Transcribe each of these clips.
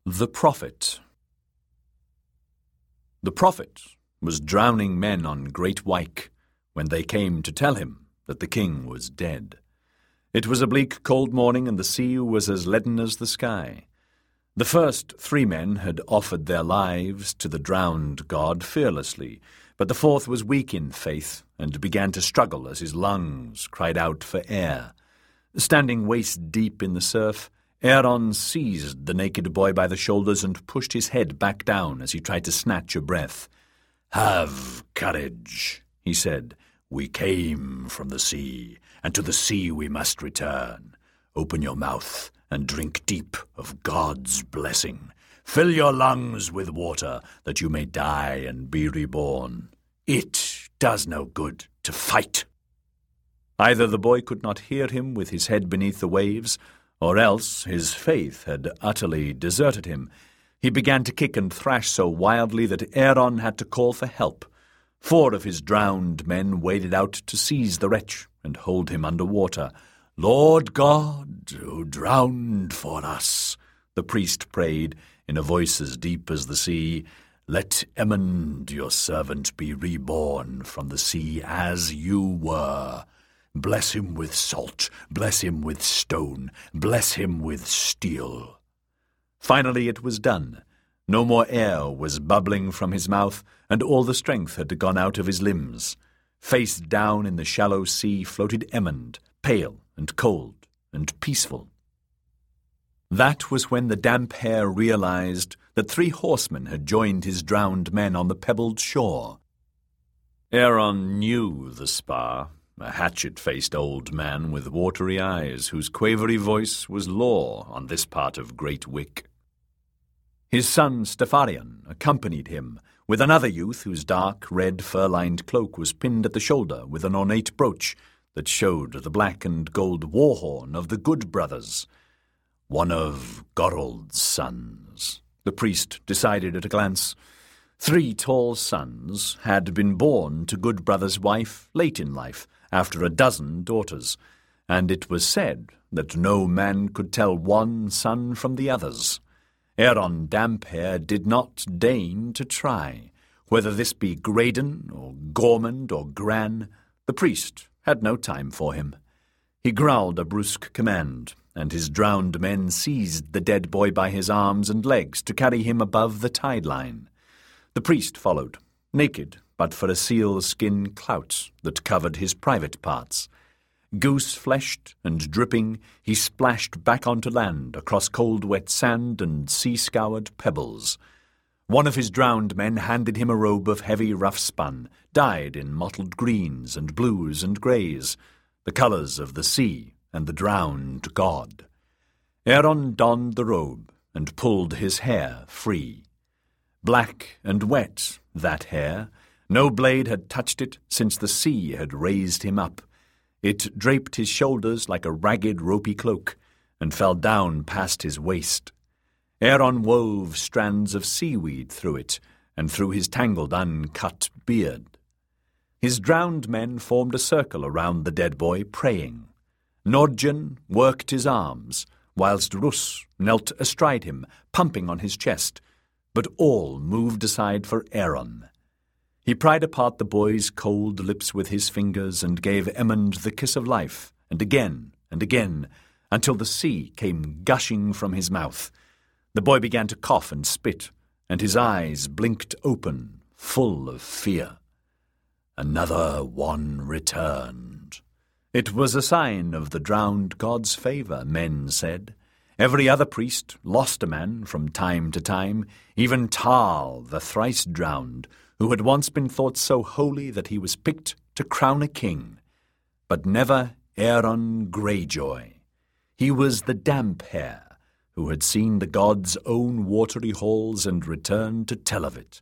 The Prophet. The Prophet was drowning men on Great Wyke when they came to tell him that the king was dead. It was a bleak, cold morning, and the sea was as leaden as the sky. The first 3 men had offered their lives to the drowned god fearlessly, but the 4th was weak in faith and began to struggle as his lungs cried out for air. Standing waist-deep in the surf, Aaron seized the naked boy by the shoulders and pushed his head back down as he tried to snatch a breath. "Have courage," he said. "We came from the sea, and to the sea we must return. Open your mouth and drink deep of God's blessing. Fill your lungs with water, that you may die and be reborn. It does no good to fight." Either the boy could not hear him with his head beneath the waves, or else his faith had utterly deserted him. He began to kick and thrash so wildly that Aaron had to call for help. 4 of his drowned men waded out to seize the wretch and hold him under water. "Lord God, who drowned for us," the priest prayed in a voice as deep as the sea, "let Emond, your servant, be reborn from the sea as you were. Bless him with salt, bless him with stone, bless him with steel." Finally it was done. No more air was bubbling from his mouth, and all the strength had gone out of his limbs. Face down in the shallow sea floated Emond, pale and cold and peaceful. That was when the damp hair realized that 3 horsemen had joined his drowned men on the pebbled shore. Aaron knew the Spa, a hatchet-faced old man with watery eyes whose quavery voice was law on this part of Great Wyke. His son Stepharion accompanied him, with another youth whose dark, red, fur-lined cloak was pinned at the shoulder with an ornate brooch that showed the black and gold war-horn of the Good Brothers. One of Gorald's sons, the priest decided at a glance. 3 tall sons had been born to Good Brother's wife late in life, after a dozen daughters, and it was said that no man could tell one son from the others. Aaron Damphair did not deign to try. Whether this be Graydon or Gormand or Gran, the priest had no time for him. He growled a brusque command, and his drowned men seized the dead boy by his arms and legs to carry him above the tide line. The priest followed, naked but for a seal-skin clout that covered his private parts. Goose-fleshed and dripping, he splashed back onto land across cold wet sand and sea-scoured pebbles. One of his drowned men handed him a robe of heavy rough spun, dyed in mottled greens and blues and greys, the colours of the sea and the drowned god. Aaron donned the robe and pulled his hair free. Black and wet, that hair. No blade had touched it since the sea had raised him up. It draped his shoulders like a ragged, ropey cloak, and fell down past his waist. Aaron wove strands of seaweed through it, and through his tangled, uncut beard. His drowned men formed a circle around the dead boy, praying. Nordjan worked his arms, whilst Rus knelt astride him, pumping on his chest, but all moved aside for Aaron. He pried apart the boy's cold lips with his fingers and gave Emond the kiss of life, and again, until the sea came gushing from his mouth. The boy began to cough and spit, and his eyes blinked open, full of fear. Another one returned. It was a sign of the drowned god's favour, men said. Every other priest lost a man from time to time, even Tal, the thrice-drowned, who had once been thought so holy that he was picked to crown a king. But never Aaron Greyjoy. He was the Damphair, who had seen the god's own watery halls and returned to tell of it.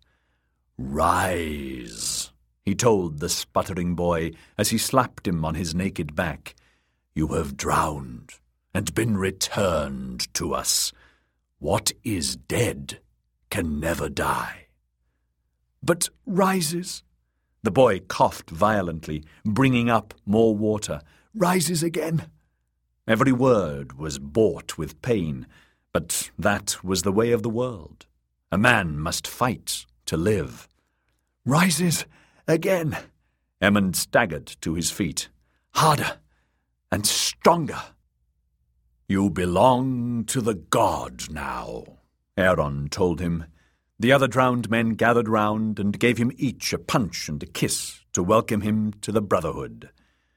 "Rise," he told the sputtering boy as he slapped him on his naked back. "You have drowned and been returned to us. What is dead can never die." "But rises," the boy coughed violently, bringing up more water. "Rises again." Every word was bought with pain, But that was the way of the world. A man must fight to live. Rises again. Emond staggered to his feet. Harder and stronger. You belong to the god now, Aeron told him. The other drowned men gathered round and gave him each a punch and a kiss to welcome him to the brotherhood.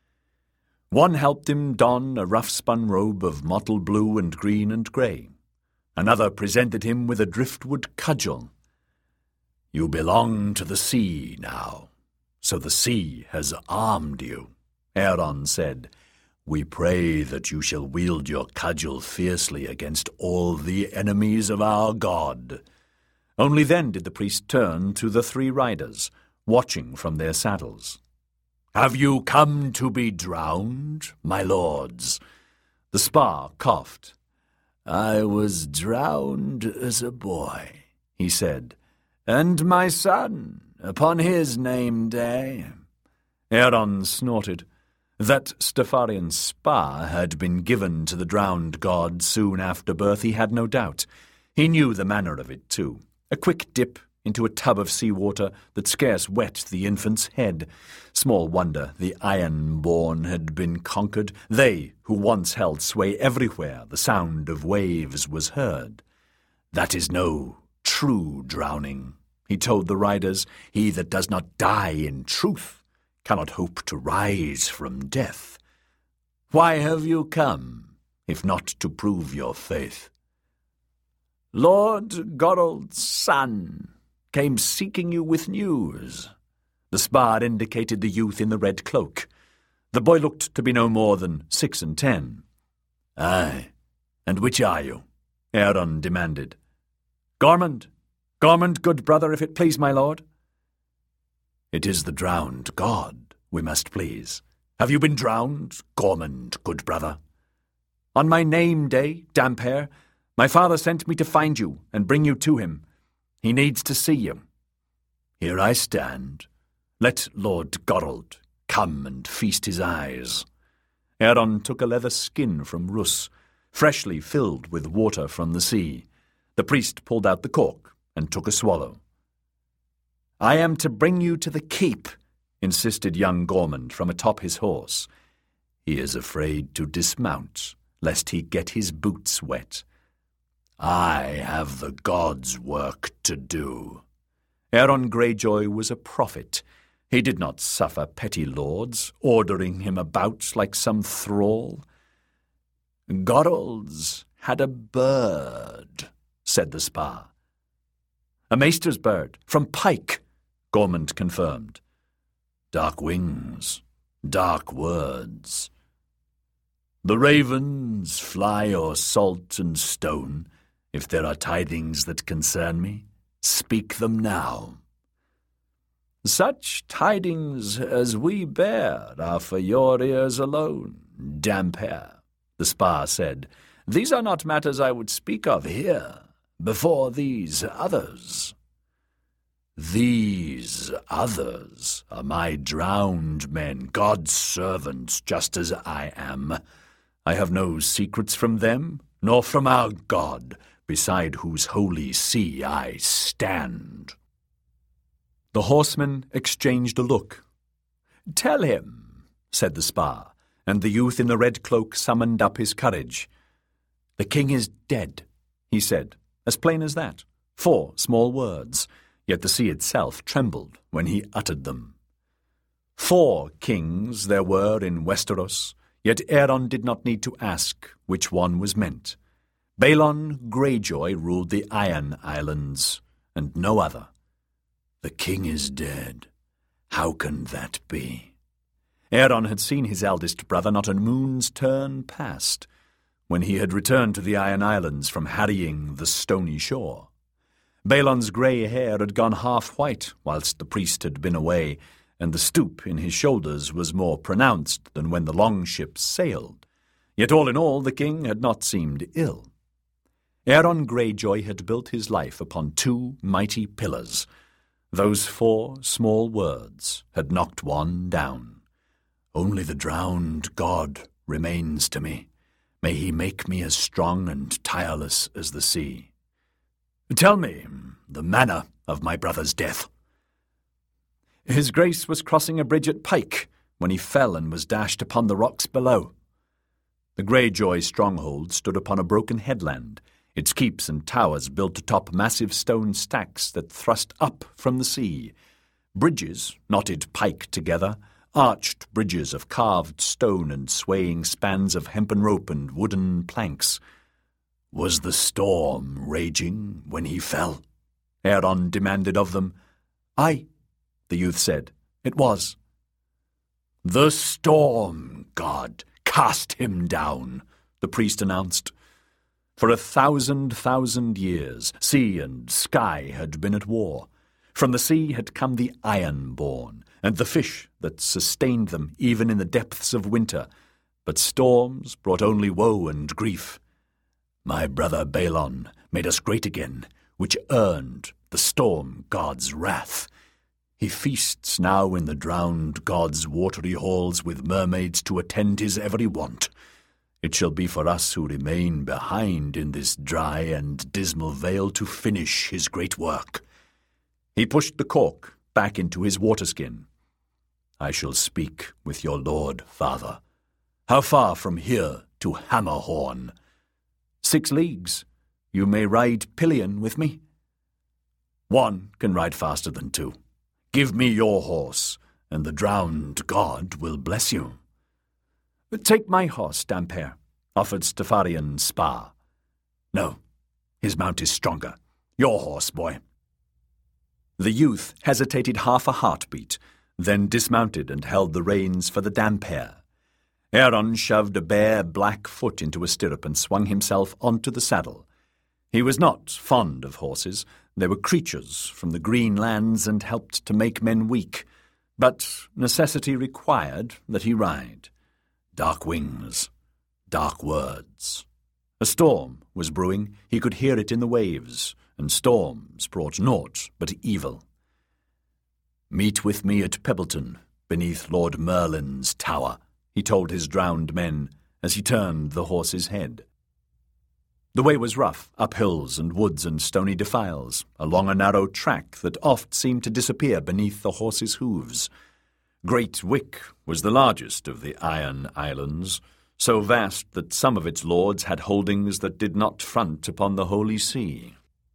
One helped him don a rough-spun robe of mottled blue and green and grey. Another presented him with a driftwood cudgel. You belong to the sea now, so the sea has armed you, Aeron said. We pray that you shall wield your cudgel fiercely against all the enemies of our god. Only then did the priest turn to the three riders, watching from their saddles. Have you come to be drowned, my lords? The Spa coughed. I was drowned as a boy, he said, and my son, upon his name day. Aeron snorted. That Stafarian Spa had been given to the drowned god soon after birth, he had no doubt. He knew the manner of it, too. A quick dip into a tub of sea-water that scarce wet the infant's head. Small wonder the iron-born had been conquered. They, who once held sway everywhere the sound of waves was heard. That is no true drowning, he told the riders. He that does not die in truth cannot hope to rise from death. Why have you come, if not to prove your faith? Lord Gorald's son came seeking you with news. The Spard indicated the youth in the red cloak. The boy looked to be no more than 6 and 10. Aye, and which are you? Aeron demanded. Gormund, good brother, if it please my lord. It is the drowned god we must please. Have you been drowned, Gormund, good brother? On my name day, Damphair, my father sent me to find you and bring you to him. He needs to see you. Here I stand. Let Lord Gorald come and feast his eyes. Aeron took a leather skin from Rus, freshly filled with water from the sea. The priest pulled out the cork and took a swallow. I am to bring you to the keep, insisted young Gormund from atop his horse. He is afraid to dismount, lest he get his boots wet. I have the gods' work to do. Aeron Greyjoy was a prophet. He did not suffer petty lords, ordering him about like some thrall. Gorald's had a bird, said the Spa. A maester's bird, from Pike, Gormund confirmed. Dark wings, dark words. The ravens fly o'er salt and stone. If there are tidings that concern me, speak them now. Such tidings as we bear are for your ears alone, Damphair, the Spa said. These are not matters I would speak of here, before these others. These others are my drowned men, God's servants, just as I am. I have no secrets from them, nor from our God, beside whose holy sea I stand. The horsemen exchanged a look. Tell him, said the Spa, and the youth in the red cloak summoned up his courage. The king is dead, he said, as plain as that. 4 small words, yet the sea itself trembled when he uttered them. 4 kings there were in Westeros, yet Aeron did not need to ask which one was meant. Balon Greyjoy ruled the Iron Islands, and no other. The king is dead. How can that be? Aeron had seen his eldest brother not a moon's turn past, when he had returned to the Iron Islands from harrying the stony shore. Balon's grey hair had gone half white whilst the priest had been away, and the stoop in his shoulders was more pronounced than when the longships sailed. Yet all in all the king had not seemed ill. Aeron Greyjoy had built his life upon 2 mighty pillars. Those 4 small words had knocked one down. Only the drowned god remains to me. May he make me as strong and tireless as the sea. Tell me the manner of my brother's death." "His Grace was crossing a bridge at Pike when he fell and was dashed upon the rocks below." The Greyjoy stronghold stood upon a broken headland, its keeps and towers built atop massive stone stacks that thrust up from the sea. Bridges knotted Pike together, arched bridges of carved stone and swaying spans of hempen rope and wooden planks. "Was the storm raging when he fell?" Aeron demanded of them. "Aye," the youth said, "it was." "The storm god cast him down," the priest announced. For 1,000 years, sea and sky had been at war. From the sea had come the Ironborn, and the fish that sustained them even in the depths of winter. But storms brought only woe and grief. "My brother Balon made us great again, which earned the storm god's wrath. He feasts now in the drowned god's watery halls with mermaids to attend his every want. It shall be for us who remain behind in this dry and dismal vale to finish his great work." He pushed the cork back into his waterskin. "I shall speak with your lord, father. How far from here to Hammerhorn?" 6 leagues. You may ride pillion with me." "One can ride faster than 2. Give me your horse, and the drowned god will bless you." "Take my horse, Damper," offered Stafarian Spar. "No, his mount is stronger. Your horse, boy." The youth hesitated half a heartbeat, then dismounted and held the reins for the Damper. Aeron shoved a bare black foot into a stirrup and swung himself onto the saddle. He was not fond of horses. They were creatures from the green lands and helped to make men weak. But necessity required that he ride. Dark wings, dark words. A storm was brewing. He could hear it in the waves, and storms brought naught but evil. "Meet with me at Pebbleton, beneath Lord Merlin's tower," he told his drowned men as he turned the horse's head. The way was rough, up hills and woods and stony defiles, along a narrow track that oft seemed to disappear beneath the horse's hooves. Great Wick was the largest of the Iron Islands, so vast that some of its lords had holdings that did not front upon the Holy See.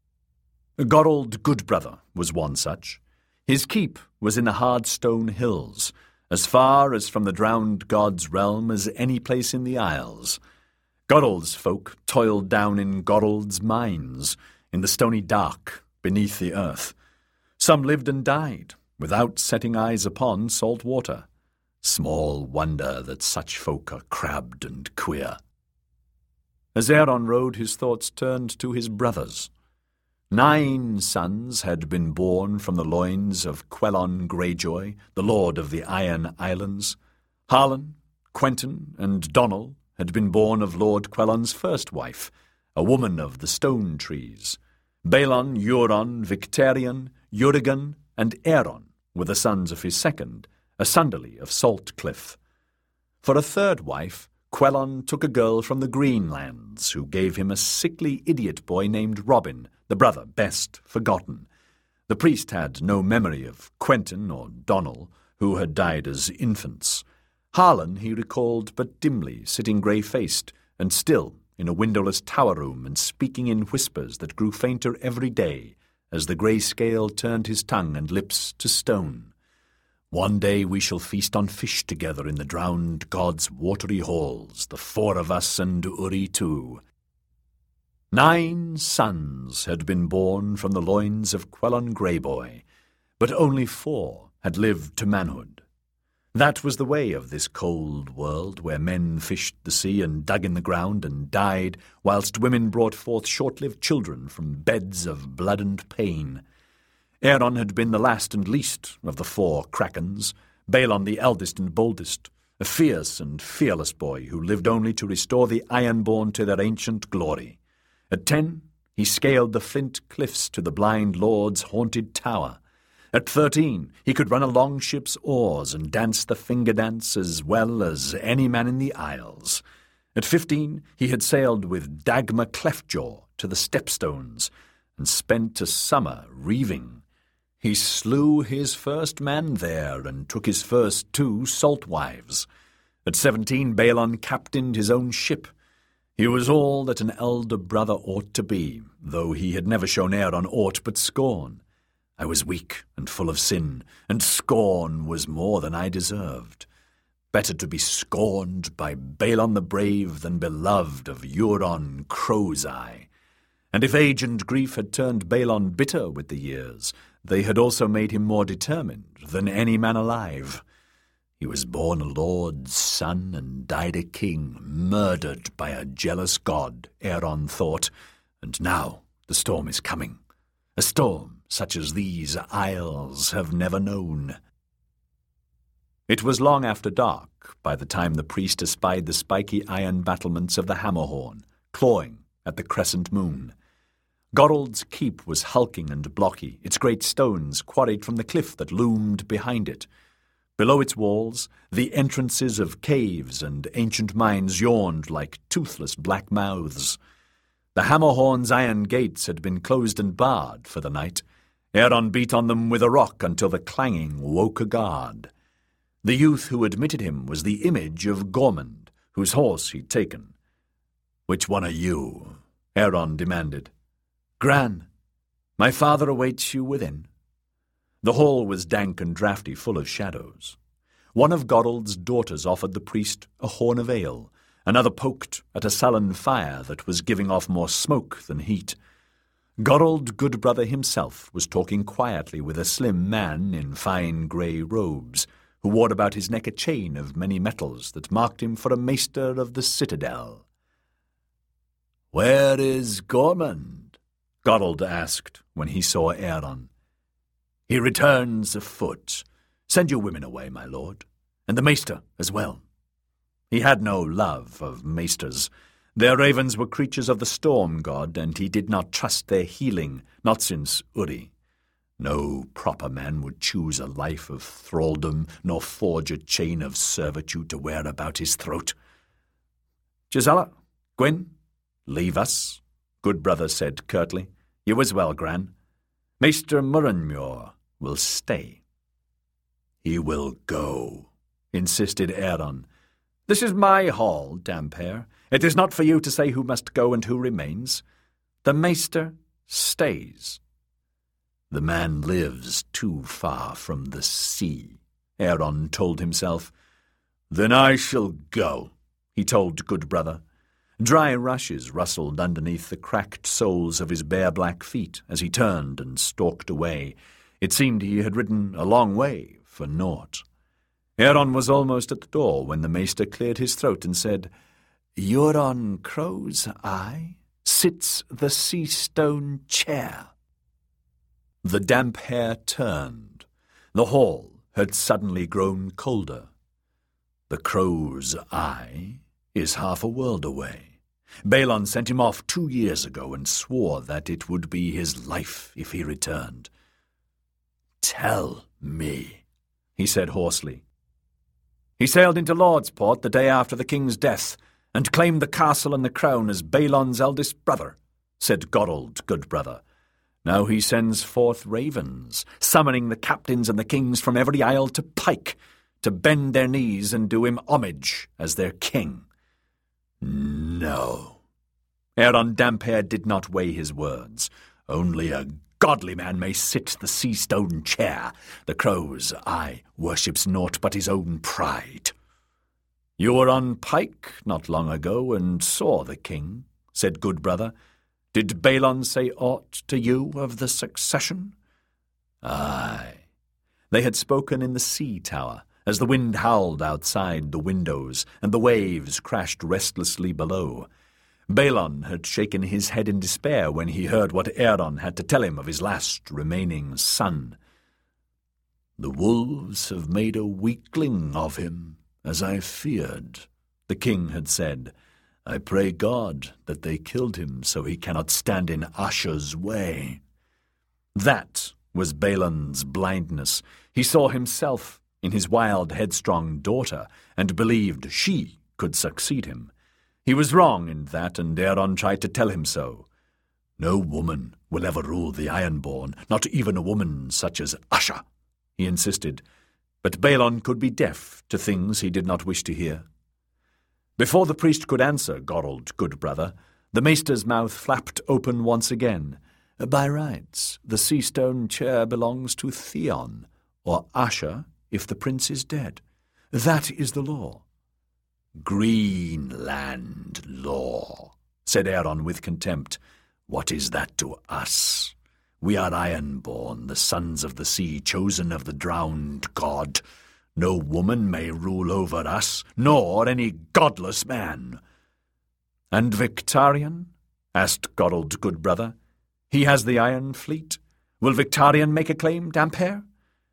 Gorold Goodbrother was one such. His keep was in the hard stone hills, as far as from the drowned god's realm as any place in the Isles. Gorold's folk toiled down in Gorold's mines, in the stony dark beneath the earth. Some lived and died, without setting eyes upon salt water. Small wonder that such folk are crabbed and queer. As Aeron rode, his thoughts turned to his brothers. 9 sons had been born from the loins of Quelon Greyjoy, the lord of the Iron Islands. Harlan, Quentyn, and Donal had been born of Lord Quelon's first wife, a woman of the stone trees. Balon, Euron, Victarion, Urigan, and Aeron were the sons of his second, a Sunderly of Saltcliff. For a third wife, Quelon took a girl from the Greenlands, who gave him a sickly idiot boy named Robin, the brother best forgotten. The priest had no memory of Quentyn or Donal, who had died as infants. Harlan he recalled but dimly, sitting grey-faced and still in a windowless tower room and speaking in whispers that grew fainter every day as the grey scale turned his tongue and lips to stone. One day we shall feast on fish together in the drowned god's watery halls, the 4 of us and Uri too. 9 sons had been born from the loins of Quelon Greyboy, but only 4 had lived to manhood. That was the way of this cold world, where men fished the sea and dug in the ground and died, whilst women brought forth short-lived children from beds of blood and pain. Aeron had been the last and least of the 4 Krakens, Balon the eldest and boldest, a fierce and fearless boy who lived only to restore the Ironborn to their ancient glory. At 10, he scaled the flint cliffs to the blind lord's haunted tower. At 13, he could run a longship's oars and dance the finger dance as well as any man in the Isles. At 15, he had sailed with Dagmar Cleftjaw to the Stepstones and spent a summer reaving. He slew his first man there and took his first 2 salt wives. At 17, Balon captained his own ship. He was all that an elder brother ought to be, though he had never shown Éireann aught but scorn. I was weak and full of sin, and scorn was more than I deserved. Better to be scorned by Balon the Brave than beloved of Euron Crow's-Eye. And if age and grief had turned Balon bitter with the years, they had also made him more determined than any man alive. He was born a lord's son and died a king, murdered by a jealous god, Éireann thought, and now the storm is coming, a storm such as these isles have never known. It was long after dark by the time the priest espied the spiky iron battlements of the Hammerhorn, clawing at the crescent moon. Goddard's keep was hulking and blocky, its great stones quarried from the cliff that loomed behind it. Below its walls, the entrances of caves and ancient mines yawned like toothless black mouths. The Hammerhorn's iron gates had been closed and barred for the night. Éireann beat on them with a rock until the clanging woke a guard. The youth who admitted him was the image of Gormund, whose horse he'd taken. "Which one are you?" Éireann demanded. "Gran, my father awaits you within." The hall was dank and draughty, full of shadows. One of Goddard's daughters offered the priest a horn of ale. Another poked at a sullen fire that was giving off more smoke than heat. Goddard Goodbrother himself was talking quietly with a slim man in fine grey robes, who wore about his neck a chain of many metals that marked him for a maester of the citadel. "Where is Gormund?" Goddard asked when he saw Éireann. "He returns afoot. Send your women away, my lord, and the maester as well." He had no love of maesters. Their ravens were creatures of the storm god, and he did not trust their healing, not since Uri. No proper man would choose a life of thraldom, nor forge a chain of servitude to wear about his throat. "Gisela, Gwyn, leave us," Goodbrother said curtly. "You as well, Gran. Maester Murrenmuir will stay." "He will go," insisted Éireann. "This is my hall, Damphair. It is not for you to say who must go and who remains. The maester stays." "The man lives too far from the sea," Éireann told himself. "Then I shall go," he told Goodbrother. Dry rushes rustled underneath the cracked soles of his bare black feet as he turned and stalked away. It seemed he had ridden a long way for naught. Éireann was almost at the door when the maester cleared his throat and said, "Euron Crow's-Eye sits the sea-stone chair." The Damphair turned. The hall had suddenly grown colder. "The Crow's-Eye is half a world away. Balon sent him off 2 years ago and swore that it would be his life if he returned." "Tell me," he said hoarsely. "He sailed into Lordsport the day after the king's death and claimed the castle and the crown as Balon's eldest brother," said Goddard Goodbrother. "Now he sends forth ravens, summoning the captains and the kings from every isle to Pike, to bend their knees and do him homage as their king." "No." Éireann Damphair did not weigh his words. "Only a godly man may sit the sea-stone chair. The Crow's-Eye worships naught but his own pride." "You were on Pike not long ago and saw the king," said Goodbrother. "Did Balon say aught to you of the succession?" "Aye." They had spoken in the sea tower, as the wind howled outside the windows and the waves crashed restlessly below. Balon had shaken his head in despair when he heard what Éireann had to tell him of his last remaining son. "The wolves have made a weakling of him, as I feared," the king had said. "I pray God that they killed him so he cannot stand in Asher's way." That was Balon's blindness. He saw himself in his wild, headstrong daughter, and believed she could succeed him. He was wrong in that, and Éireann tried to tell him so. "No woman will ever rule the Ironborn, not even a woman such as Asha," he insisted, but Balon could be deaf to things he did not wish to hear. Before the priest could answer Gorald Goodbrother, the maester's mouth flapped open once again. "By rights, the Seastone chair belongs to Theon, or Asha if the prince is dead. That is the law." "Greenland law," said Éireann with contempt. "What is that to us? We are Ironborn, the sons of the sea, chosen of the drowned god. No woman may rule over us, nor any godless man." "And Victarion?" asked Gorald Goodbrother. "He has the Iron Fleet. Will Victarion make a claim, Damphair?"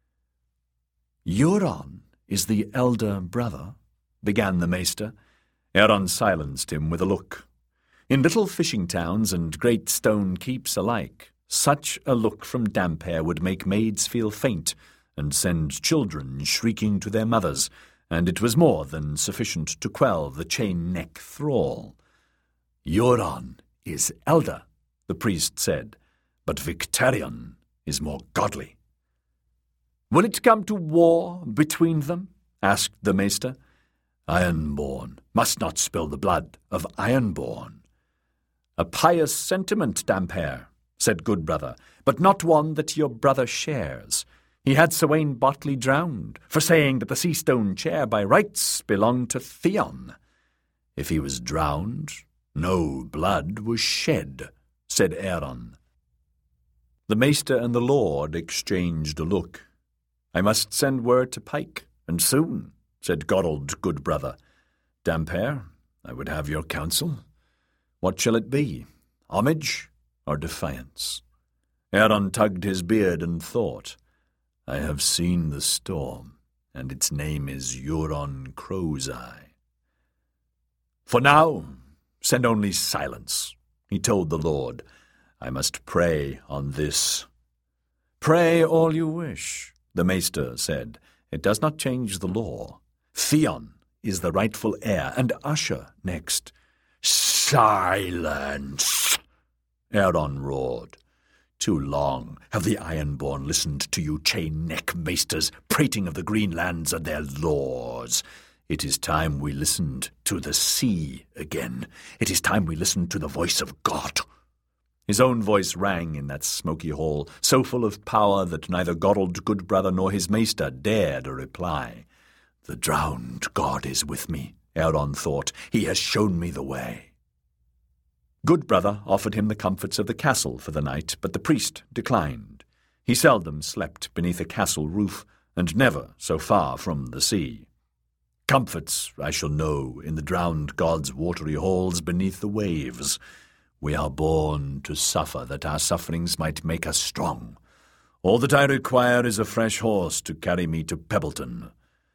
"Euron is the elder brother," began the maester. Éireann silenced him with a look. In little fishing towns and great stone keeps alike, such a look from Damphair would make maids feel faint and send children shrieking to their mothers, and it was more than sufficient to quell the chain-neck thrall. "Euron is elder," the priest said, "but Victarion is more godly." "Will it come to war between them?" asked the maester. "Ironborn must not spill the blood of Ironborn." "A pious sentiment, Damphair," said Goodbrother, "but not one that your brother shares. He had Swain Botley drowned for saying that the Seastone chair by rights belonged to Theon." "If he was drowned, no blood was shed," said Éireann. The maester and the lord exchanged a look. "I must send word to Pike, and soon," said Gorald Goodbrother. "Damphair, I would have your counsel. What shall it be, homage or defiance?" Éireann tugged his beard and thought. "I have seen the storm, and its name is Euron Crowseye." "For now, send only silence," he told the lord. "I must pray on this." "Pray all you wish," the maester said. "It does not change the law. Theon is the rightful heir, and Asha next." "Silence!" Éireann roared. "Too long have the Ironborn listened to you chain-neck maesters prating of the Greenlands and their laws. It is time we listened to the sea again. It is time we listened to the voice of God." His own voice rang in that smoky hall, so full of power that neither Gorald Goodbrother nor his maester dared a reply. "The drowned god is with me," Éireann thought. "He has shown me the way." Goodbrother offered him the comforts of the castle for the night, but the priest declined. He seldom slept beneath a castle roof, and never so far from the sea. "Comforts I shall know in the drowned god's watery halls beneath the waves. We are born to suffer that our sufferings might make us strong. All that I require is a fresh horse to carry me to Pebbleton."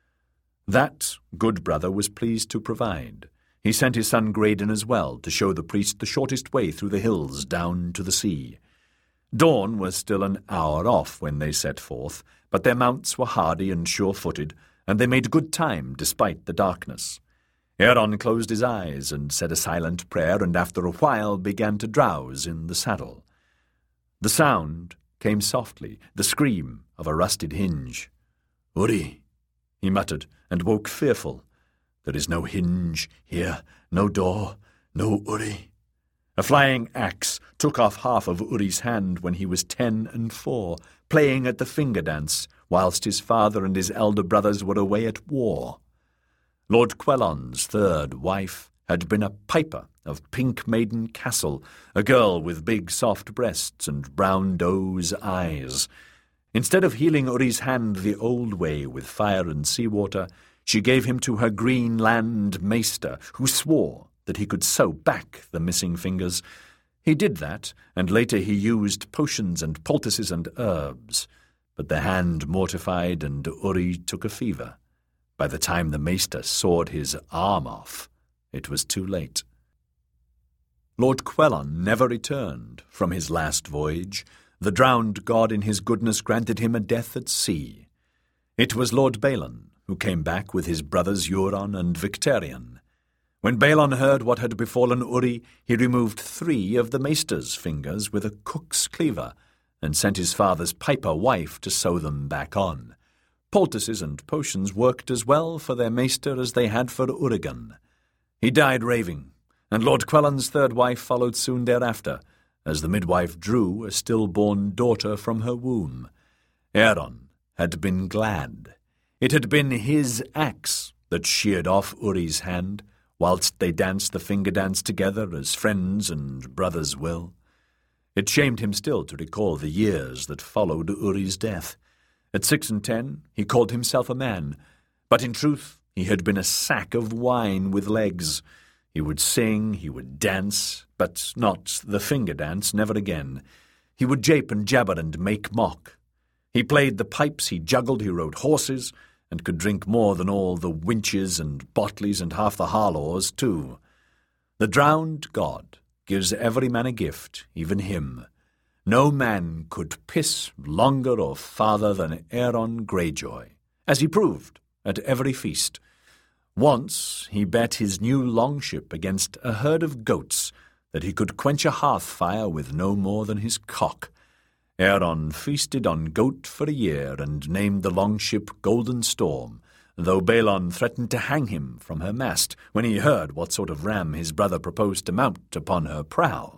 That Goodbrother was pleased to provide. He sent his son Graydon as well to show the priest the shortest way through the hills down to the sea. Dawn was still an hour off when they set forth, but their mounts were hardy and sure-footed, and they made good time despite the darkness. Éireann closed his eyes and said a silent prayer, and after a while began to drowse in the saddle. The sound came softly, the scream of a rusted hinge. "Uri," he muttered, and woke fearful. "There is no hinge here, no door, no Uri." A flying axe took off half of Uri's hand when he was 10 and 4, playing at the finger dance, whilst his father and his elder brothers were away at war. Lord Quellon's third wife had been a piper of Pink Maiden Castle, a girl with big soft breasts and brown doe's eyes. Instead of healing Uri's hand the old way with fire and seawater, she gave him to her Greenland maester, who swore that he could sew back the missing fingers. He did that, and later he used potions and poultices and herbs. But the hand mortified, and Uri took a fever. By the time the maester sawed his arm off, it was too late. Lord Quellon never returned from his last voyage. The drowned god in his goodness granted him a death at sea. It was Lord Balon who came back with his brothers Euron and Victarion. When Balon heard what had befallen Uri, he removed 3 of the maester's fingers with a cook's cleaver, and sent his father's piper wife to sew them back on. Poultices and potions worked as well for their maester as they had for Urigan. He died raving, and Lord Quellen's 3rd wife followed soon thereafter, as the midwife drew a stillborn daughter from her womb. Éireann had been glad. It had been his axe that sheared off Uri's hand, whilst they danced the finger dance together as friends and brothers will. It shamed him still to recall the years that followed Uri's death. At 6 and 10, he called himself a man, but in truth he had been a sack of wine with legs. He would sing, he would dance, but not the finger dance, never again. He would jape and jabber and make mock. He played the pipes, he juggled, he rode horses, and could drink more than all the winches and Botleys and half the Harlaws too. The drowned god gives every man a gift, even him. No man could piss longer or farther than Éireann Greyjoy, as he proved at every feast. Once he bet his new longship against a herd of goats that he could quench a hearth fire with no more than his cock. Éireann feasted on goat for a year and named the longship Golden Storm, though Balon threatened to hang him from her mast when he heard what sort of ram his brother proposed to mount upon her prow.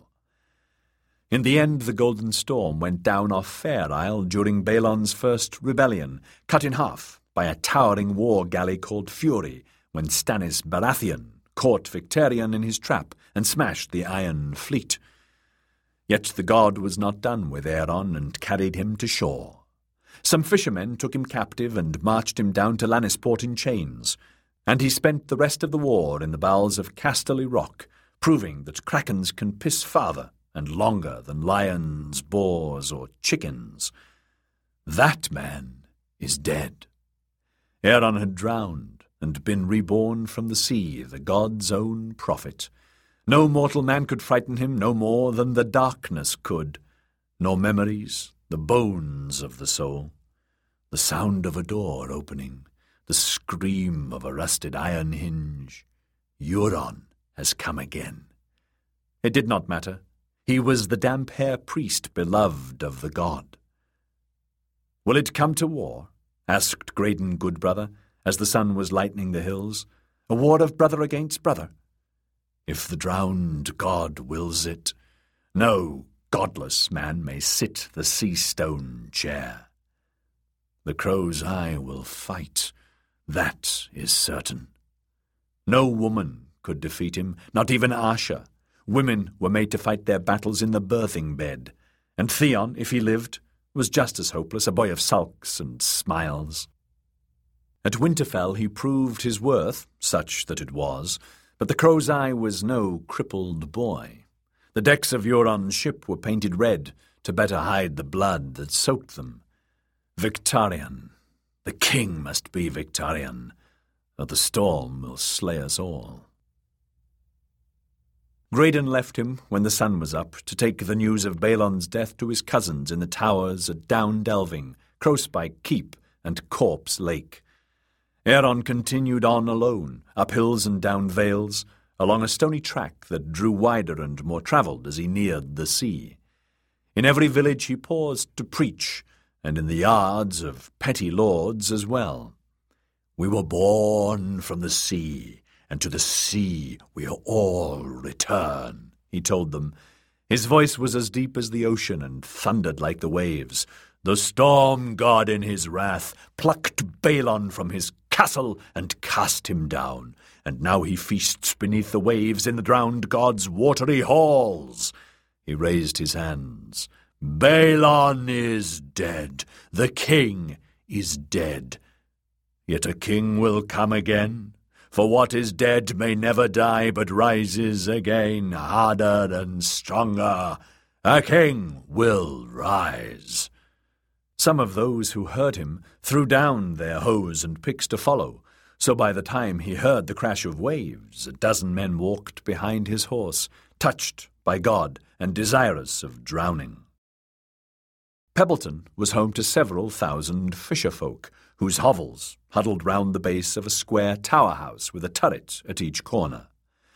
In the end, the Golden Storm went down off Fair Isle during Balon's first rebellion, cut in half by a towering war galley called Fury, when Stannis Baratheon caught Victarion in his trap and smashed the Iron Fleet. Yet the god was not done with Éireann and carried him to shore. Some fishermen took him captive and marched him down to Lannisport in chains, and he spent the rest of the war in the bowels of Casterly Rock, proving that krakens can piss farther and longer than lions, boars, or chickens. That man is dead. Éireann had drowned and been reborn from the sea, the god's own prophet. No mortal man could frighten him no more than the darkness could, nor memories, the bones of the soul. The sound of a door opening, the scream of a rusted iron hinge. Euron has come again. It did not matter. He was the damp-hair priest beloved of the god. "Will it come to war?" asked Graydon Goodbrother, as the sun was lightening the hills. "A war of brother against brother?" "If the drowned god wills it, no godless man may sit the sea-stone chair. The Crow's Eye will fight, that is certain. No woman could defeat him, not even Asha. Women were made to fight their battles in the birthing bed, and Theon, if he lived, was just as hopeless, a boy of sulks and smiles. At Winterfell he proved his worth, such that it was, but the Crow's Eye was no crippled boy. The decks of Euron's ship were painted red to better hide the blood that soaked them. Victarion, the king must be Victarion, or the storm will slay us all. Graydon left him when the sun was up to take the news of Balon's death to his cousins in the towers at Down Delving, Crowspike Keep, and Corpse Lake. Éireann continued on alone, up hills and down vales, along a stony track that drew wider and more travelled as he neared the sea. In every village he paused to preach, and in the yards of petty lords as well. "We were born from the sea, and to the sea we all return," he told them. His voice was as deep as the ocean and thundered like the waves. "The storm god in his wrath plucked Balon from his castle and cast him down, and now he feasts beneath the waves in the drowned god's watery halls." He raised his hands. "Balon is dead. The king is dead. Yet a king will come again. For what is dead may never die, but rises again, harder and stronger. A king will rise." Some of those who heard him threw down their hoes and picks to follow, so by the time he heard the crash of waves, 12 men walked behind his horse, touched by God and desirous of drowning. Pebbleton was home to several thousand fisher-folk, whose hovels huddled round the base of a square tower house with a turret at each corner.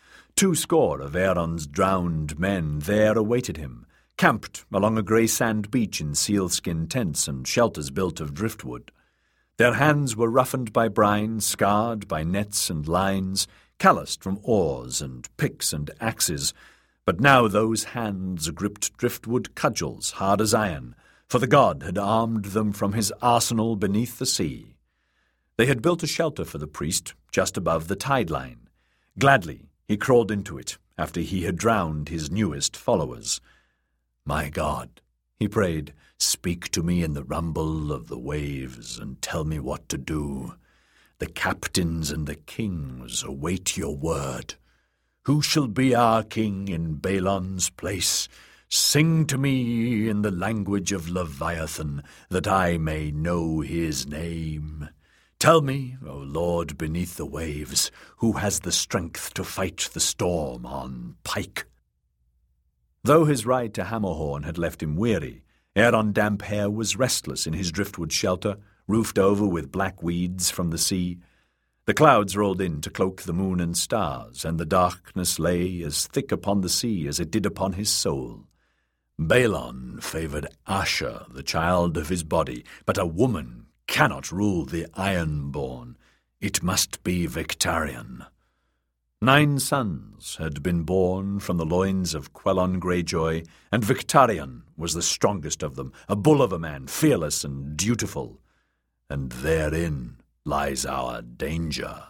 200 of Aaron's drowned men there awaited him, camped along a grey sand beach in sealskin tents and shelters built of driftwood. Their hands were roughened by brine, scarred by nets and lines, calloused from oars and picks and axes, but now those hands gripped driftwood cudgels hard as iron, for the god had armed them from his arsenal beneath the sea. They had built a shelter for the priest just above the tide line. Gladly he crawled into it after he had drowned his newest followers. "My God," he prayed, "speak to me in the rumble of the waves and tell me what to do. The captains and the kings await your word. Who shall be our king in Balon's place? Sing to me in the language of Leviathan, that I may know his name. Tell me, O Lord beneath the waves, who has the strength to fight the storm on pike." Though his ride to Hammerhorn had left him weary, Aaron Damphair was restless in his driftwood shelter, roofed over with black weeds from the sea. The clouds rolled in to cloak the moon and stars, and the darkness lay as thick upon the sea as it did upon his soul. Balon favoured Asher, the child of his body, but a woman cannot rule the Ironborn. It must be Victarion. 9 sons had been born from the loins of Quelon Greyjoy, and Victarion was the strongest of them, a bull of a man, fearless and dutiful. And therein lies our danger.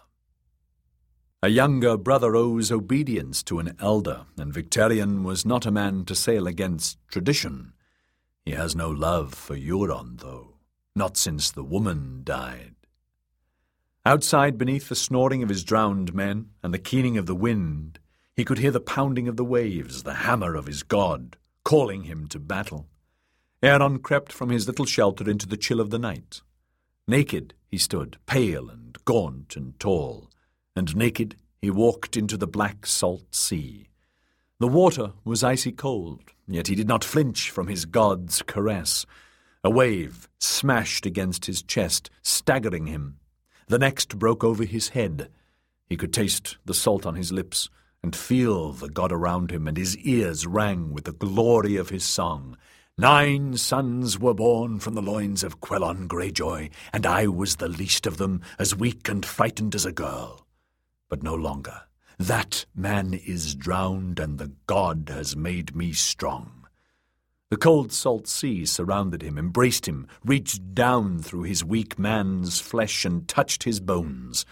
A younger brother owes obedience to an elder, and Victarion was not a man to sail against tradition. He has no love for Euron, though, not since the woman died. Outside, beneath the snoring of his drowned men and the keening of the wind, he could hear the pounding of the waves, the hammer of his god, calling him to battle. Aaron crept from his little shelter into the chill of the night. Naked he stood, pale and gaunt and tall, and naked he walked into the black salt sea. The water was icy cold, yet he did not flinch from his god's caress. A wave smashed against his chest, staggering him. The next broke over his head. He could taste the salt on his lips and feel the god around him, and his ears rang with the glory of his song. 9 sons were born from the loins of Quelon Greyjoy, and I was the least of them, as weak and frightened as a girl. But no longer. That man is drowned, and the god has made me strong. The cold salt sea surrounded him, embraced him, reached down through his weak man's flesh and touched his bones.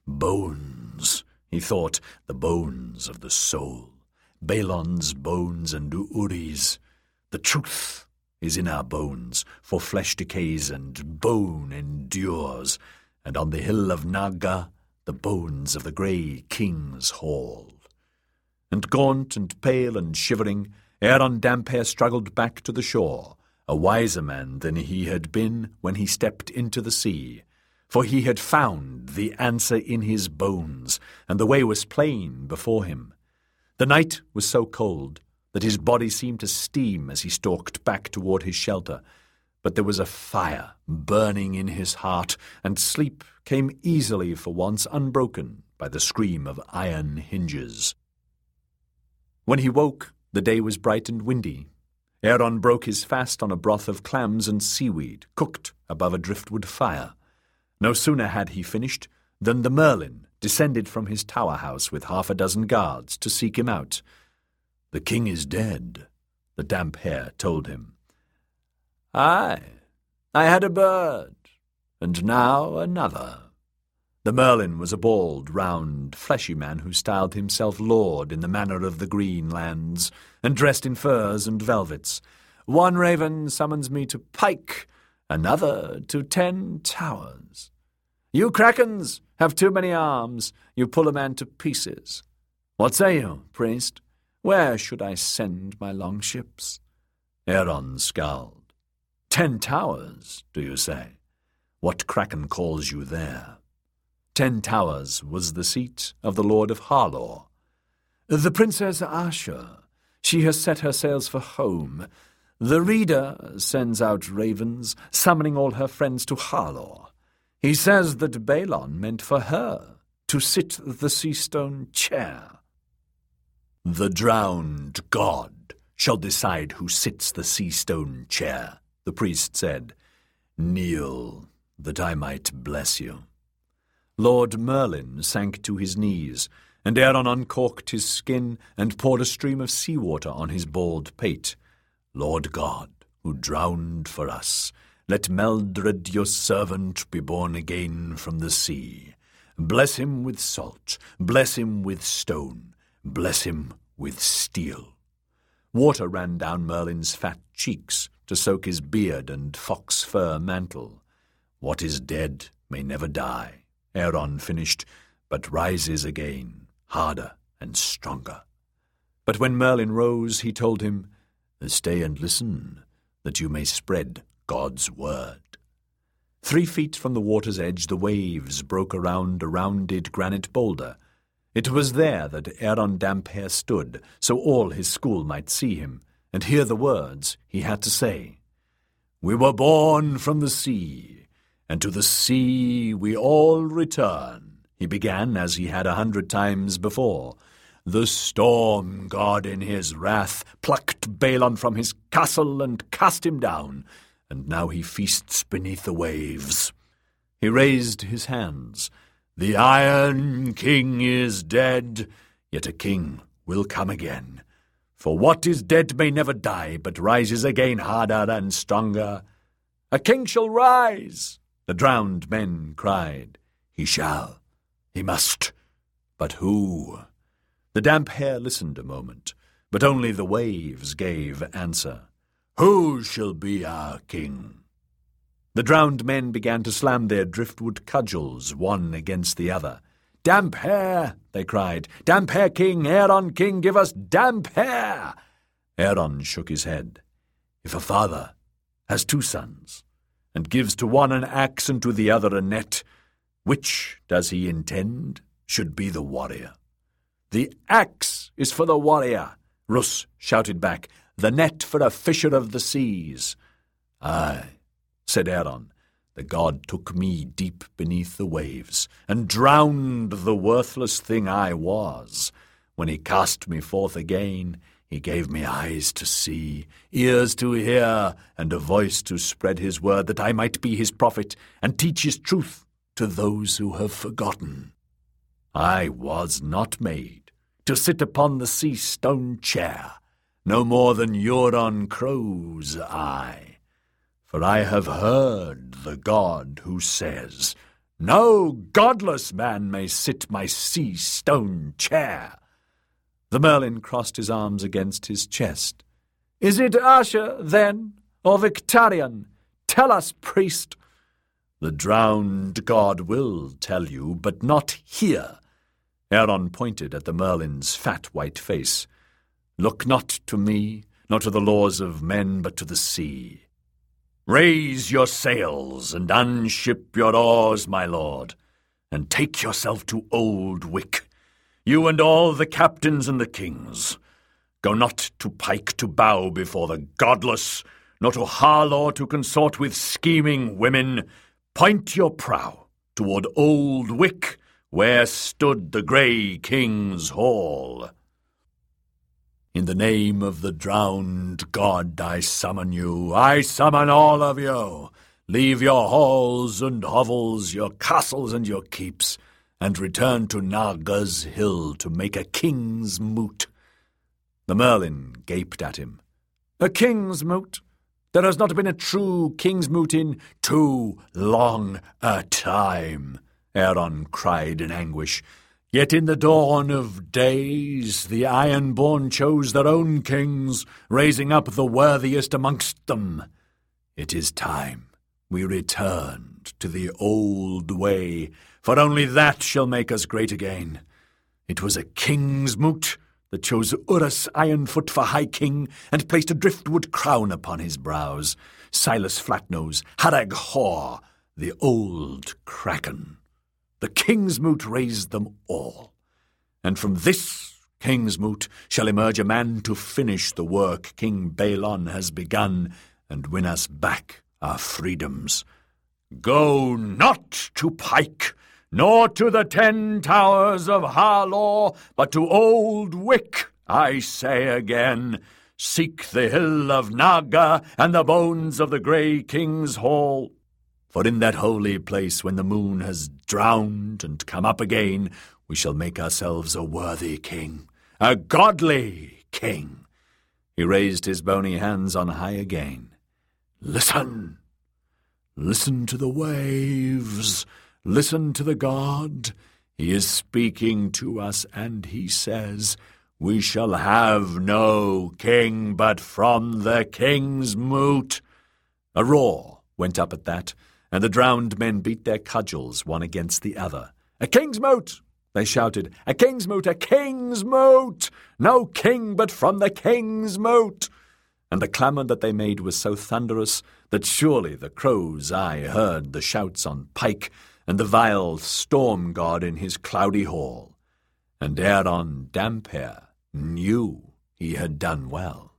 Bones, he thought, the bones of the soul. Balon's bones and Uri's. The truth is in our bones, for flesh decays and bone endures, and on the hill of Naga the bones of the grey king's hall. And gaunt and pale and shivering, Aaron Damphair struggled back to the shore, a wiser man than he had been when he stepped into the sea, for he had found the answer in his bones, and the way was plain before him. The night was so cold that his body seemed to steam as he stalked back toward his shelter, but there was a fire burning in his heart, and sleep came easily for once, unbroken by the scream of iron hinges. When he woke, the day was bright and windy. Aaron broke his fast on a broth of clams and seaweed, cooked above a driftwood fire. No sooner had he finished than the Merlin descended from his tower house with 6 guards to seek him out. "The king is dead," the Damphair told him. "Aye, I had a bird, and now another." The Merlin was a bald, round, fleshy man who styled himself lord in the manner of the Green Lands, and dressed in furs and velvets. "One raven summons me to Pike, another to 10 Towers. You Krakens have too many arms, you pull a man to pieces. What say you, priest? Where should I send my longships?" Aaron scowled. 10 Towers, do you say? What Kraken calls you there? 10 Towers was the seat of the Lord of Harlaw. "The Princess Asher. She has set her sails for home. The reader sends out ravens, summoning all her friends to Harlaw. He says that Balon meant for her to sit the Seastone chair." The drowned god shall decide who sits the sea-stone chair, the priest said. Kneel, that I might bless you. Lord Merlin sank to his knees, and Aeron uncorked his skin and poured a stream of seawater on his bald pate. Lord God, who drowned for us, let Meldred your servant be born again from the sea. Bless him with salt, bless him with stone, bless him with steel. Water ran down Merlin's fat cheeks to soak his beard and fox fur mantle. What is dead may never die, Aeron finished, but rises again, harder and stronger. But when Merlin rose, he told him, Stay and listen, that you may spread God's word. 3 feet from the water's edge the waves broke around a rounded granite boulder. It was there that Aeron Damphair stood, so all his school might see him, and hear the words he had to say. We were born from the sea, and to the sea we all return, he began as he had 100 times before. The storm god in his wrath plucked Balon from his castle and cast him down, and now he feasts beneath the waves. He raised his hands. The Iron King is dead, yet a king will come again. For what is dead may never die, but rises again harder and stronger. A king shall rise, the drowned men cried. He shall, he must, but who? The Damphair listened a moment, but only the waves gave answer. Who shall be our king? The drowned men began to slam their driftwood cudgels one against the other. Damphair, they cried. Damphair king, Aeron king, give us Damphair. Aeron shook his head. If a father has 2 sons, and gives to one an axe and to the other a net, which does he intend should be the warrior? The axe is for the warrior, Rus shouted back. The net for a fisher of the seas. Aye, said Aeron, the god took me deep beneath the waves, and drowned the worthless thing I was. When he cast me forth again, he gave me eyes to see, ears to hear, and a voice to spread his word, that I might be his prophet, and teach his truth to those who have forgotten. I was not made to sit upon the sea-stone chair, no more than Euron Crow's eye. For I have heard the god who says, No godless man may sit my sea-stone chair. The Merlin crossed his arms against his chest. Is it Asher, then, or Victarion? Tell us, priest. The drowned god will tell you, but not here. Aeron pointed at the Merlin's fat white face. Look not to me, nor to the laws of men, but to the sea. Raise your sails and unship your oars, my lord, and take yourself to Old Wick, you and all the captains and the kings. Go not to pike to bow before the godless, nor to Harlaw to consort with scheming women. Point your prow toward Old Wick, where stood the Grey King's Hall. In the name of the drowned god I summon you. I summon all of you. Leave your halls and hovels, your castles and your keeps, and return to Naga's hill to make a king's moot. The Merlin gaped at him. A king's moot? There has not been a true king's moot in too long a time, Aeron cried in anguish. Yet in the dawn of days the Ironborn chose their own kings, raising up the worthiest amongst them. It is time we returned to the old way, for only that shall make us great again. It was a king's moot that chose Urus Ironfoot for High King, and placed a driftwood crown upon his brows, Silas Flatnose, Harag Hor, the old kraken. The king's moot raised them all, and from this king's moot shall emerge a man to finish the work King Balon has begun, and win us back our freedoms. Go not to Pike, nor to the 10 towers of Harlaw, but to Old Wick, I say again, seek the hill of Naga and the bones of the Grey King's Hall. For in that holy place, when the moon has drowned and come up again, we shall make ourselves a worthy king, a godly king." He raised his bony hands on high again. "Listen! Listen to the waves! Listen to the god! He is speaking to us, and he says, 'We shall have no king but from the king's moot.'" A roar went up at that, and the drowned men beat their cudgels one against the other. "A king's moot!" they shouted. "A king's moot! A king's moot! No king but from the king's moot!" And the clamour that they made was so thunderous that surely the crow's eye heard the shouts on pike and the vile storm god in his cloudy hall. And Eron Damphair knew he had done well.